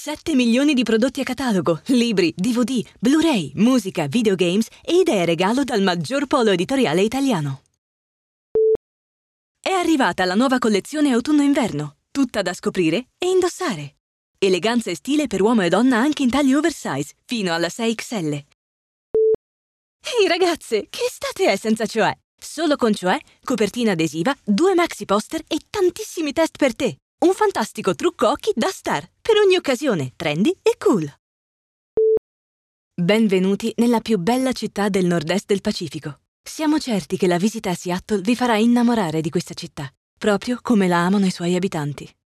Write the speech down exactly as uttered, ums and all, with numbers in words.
sette milioni di prodotti a catalogo, libri, D V D, Blu-ray, musica, videogames e idee regalo dal maggior polo editoriale italiano. È arrivata la nuova collezione autunno-inverno, tutta da scoprire e indossare. Eleganza e stile per uomo e donna anche in tagli oversize, fino alla sei X L. Ehi ragazze, che estate è senza Cioè? Solo con Cioè, copertina adesiva, due maxi poster e tantissimi test per te. Un fantastico trucco occhi da star, per ogni occasione, trendy e cool. Benvenuti nella più bella città del nord-est del Pacifico. Siamo certi che la visita a Seattle vi farà innamorare di questa città, proprio come la amano i suoi abitanti.